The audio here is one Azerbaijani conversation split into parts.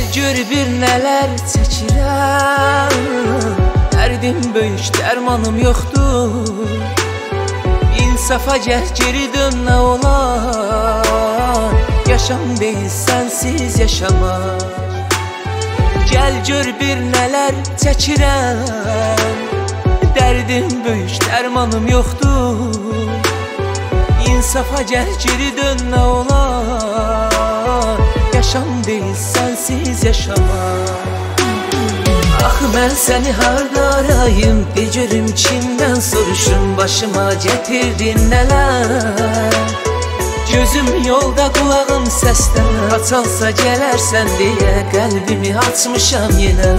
gör bir nələr çəkirəm. Dərdim böyük, dərmanım yoxdur. İnsafa gəl, geri dön, nə olar. Yaşam deyil, sənsiz yaşamaq. Gəl gör bir nələr çəkirəm. Dərdim böyük, dərmanım yoxdur. İnsafa gəl, geri dön, nə olar. Yaşam deyil, sənsiz yaşamaq. Axı mən səni harda arayım, bir görüm kimdən soruşum. Başıma gətirdin nələr. Gözüm yolda, qulağım səsdə. Açalsa gələrsən deyə qəlbimi açmışam yenə.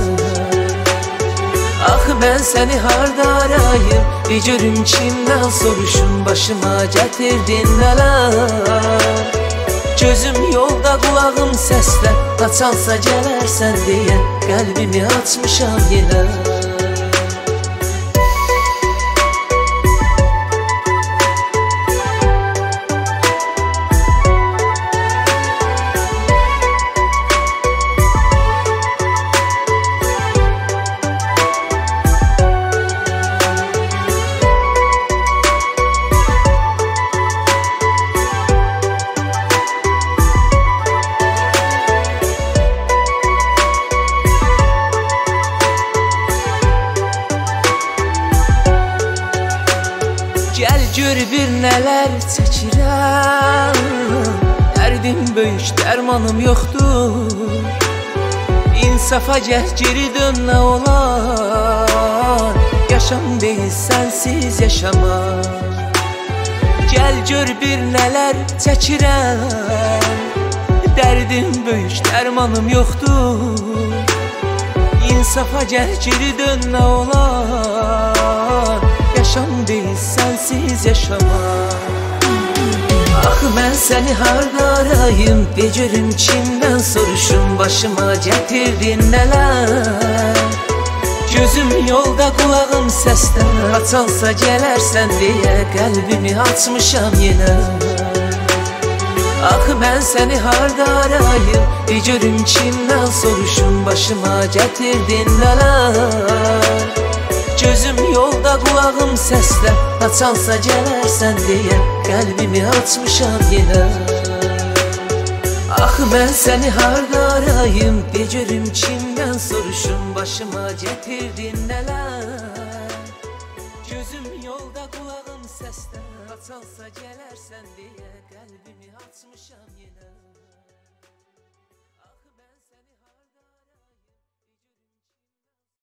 Axı mən səni harda arayım, bir görüm kimdən soruşum. Başıma gətirdin nələr. Gözüm yolda, qulağım səslə. Açalsa gələrsən deyə qəlbimi açmışam yenə. Gəl gör bir nələr çəkirəm. Dərdim böyük, dərmanım yoxdur. İnsafa gəl, geri dön, nə olar. Yaşam deyil, sənsiz yaşamaq. Gəl gör bir nələr çəkirəm. Dərdim böyük, dərmanım yoxdur. İnsafa gəl, geri dön, nə olar. Yaşam deyil, sənsiz yaşamaq. Axı mən səni harda arayım, bir görüm kimdən soruşum. Başıma gətirdin nələr. Gözüm yolda, qulağım səsdə. Açalsa gələrsən deyə qəlbimi açmışam yenə. Axı mən səni harda arayım, bir görüm kimdən soruşum. Başıma gətirdin nələr. Gözüm yolda, qulağım səslə. Açalsa gələrsən deyə qəlbimi açmışam yenə. Axı mən səni harda arayım, bir görüm kimdən soruşum. Başıma gətirdin nələr. Gözüm yolda, qulağım səslə. Açalsa gələrsən deyə qəlbimi açmışam yenə.